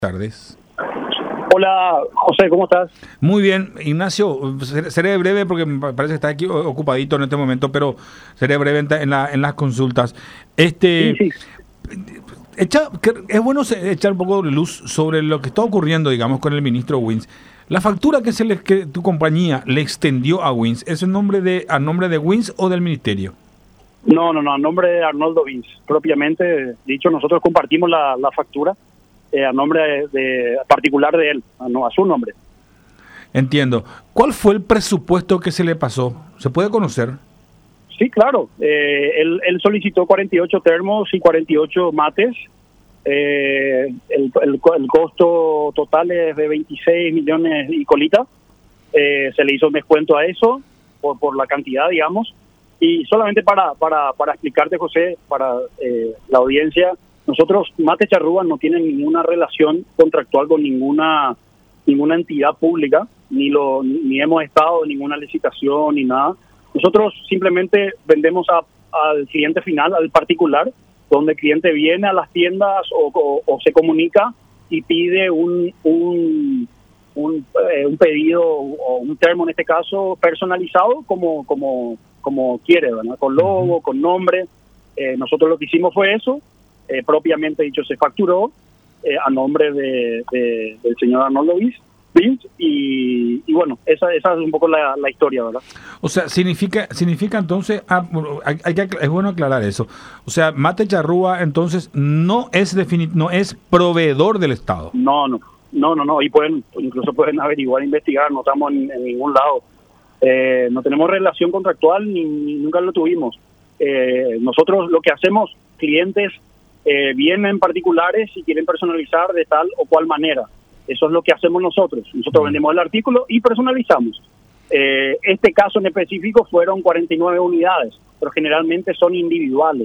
Tardes. Hola, José, ¿cómo estás? Muy bien, Ignacio, seré breve porque me parece que está aquí ocupadito en este momento, pero seré breve en las consultas. Sí. Es bueno echar un poco de luz sobre lo que está ocurriendo, digamos, con el ministro Wins. La factura que tu compañía le extendió a Wins, ¿es a nombre de Wins o del ministerio? No, a nombre de Arnoldo Wins, propiamente dicho. Nosotros compartimos la factura a nombre de particular de él, no a su nombre. Entiendo. ¿Cuál fue el presupuesto que se le pasó? ¿Se puede conocer? Sí, claro. Él solicitó 48 termos y 48 mates. El costo total es de 26 millones y colita. Se le hizo un descuento a eso por la cantidad, digamos. Y solamente para explicarte, José, para la audiencia, nosotros, Mate Charrúa, no tiene ninguna relación contractual con ninguna entidad pública, ni hemos estado en ninguna licitación ni nada. Nosotros simplemente vendemos al cliente final, al particular, donde el cliente viene a las tiendas o se comunica y pide un pedido o un termo, en este caso, personalizado como quiere, ¿verdad? Con logo, con nombre. Nosotros lo que hicimos fue eso. Propiamente dicho, se facturó a nombre del señor Arnoldo Wins, y bueno, esa es un poco la historia, ¿verdad? O sea, significa entonces, es bueno aclarar eso. O sea, Mate Charrúa entonces no es proveedor del Estado. No, y incluso pueden averiguar, investigar, no estamos en ningún lado. No tenemos relación contractual ni nunca lo tuvimos. Nosotros lo que hacemos, clientes vienen particulares y quieren personalizar de tal o cual manera. Eso es lo que hacemos nosotros. Nosotros vendemos el artículo y personalizamos. Este caso en específico fueron 49 unidades, pero generalmente son individuales.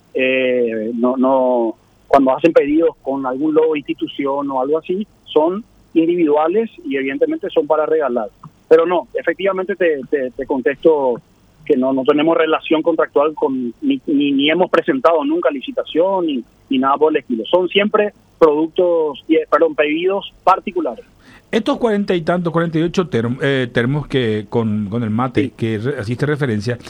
No, cuando hacen pedidos con algún logo de institución o algo así, son individuales y evidentemente son para regalar. Pero no, efectivamente te contesto que no tenemos relación contractual ni hemos presentado nunca licitación ni nada por el estilo. Son siempre pedidos particulares. Estos 48 termos que con el mate, sí, que hiciste referencia,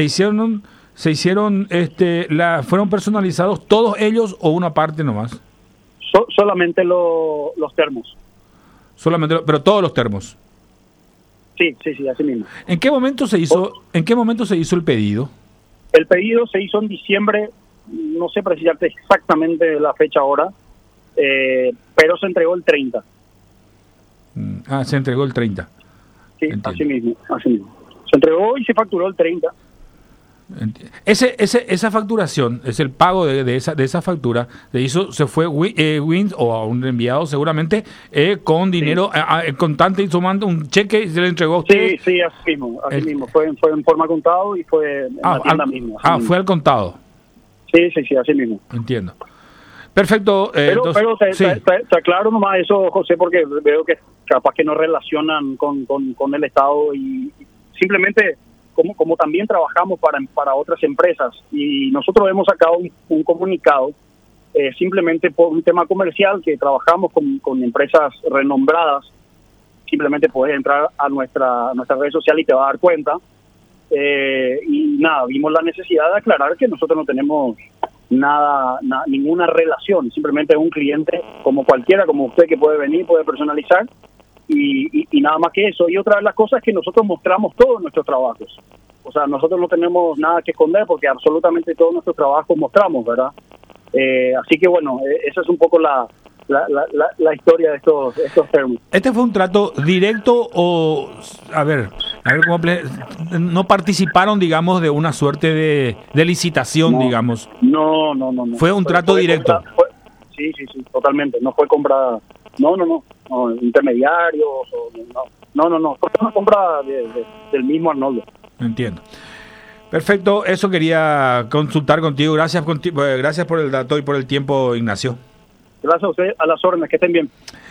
fueron personalizados todos ellos o una parte nomás. Solamente los termos. Pero todos los termos. Sí, así mismo. ¿En qué momento se hizo el pedido? El pedido se hizo en diciembre, no sé precisarte exactamente la fecha ahora, pero se entregó el 30. Se entregó el 30. Sí, así mismo. Se entregó y se facturó el 30. Esa facturación, es el pago de esa factura, se fue Wins o a un enviado seguramente con dinero, sí, contante, y sumando un cheque y se le entregó a usted. Sí, así mismo. Fue en forma contado y fue en la tienda misma. Fue al contado. Sí, así mismo. Entiendo. Perfecto. Pero te aclaro nomás eso, José, porque veo que capaz que no relacionan con el Estado y simplemente como también trabajamos para otras empresas y nosotros hemos sacado un comunicado simplemente por un tema comercial que trabajamos con empresas renombradas. Simplemente puedes entrar a nuestra red social y te vas a dar cuenta. Y nada, vimos la necesidad de aclarar que nosotros no tenemos ninguna relación, simplemente es un cliente como cualquiera, como usted, que puede venir, puede personalizar y nada más que eso. Y otra de las cosas es que nosotros mostramos todos nuestros trabajos, o sea, nosotros no tenemos nada que esconder porque absolutamente todos nuestros trabajos mostramos, ¿verdad? Así que bueno, esa es un poco la historia de estos termos. ¿Este fue un trato directo o, a ver cómo no participaron, digamos, de una suerte de licitación, no, digamos? No. ¿Fue un trato directo? Sí, totalmente. No fue compra, no, intermediarios, no. Fue una compra del mismo Arnoldo. Entiendo. Perfecto, eso quería consultar contigo. Gracias por el dato y por el tiempo, Ignacio. Gracias a usted, a las órdenes, que estén bien.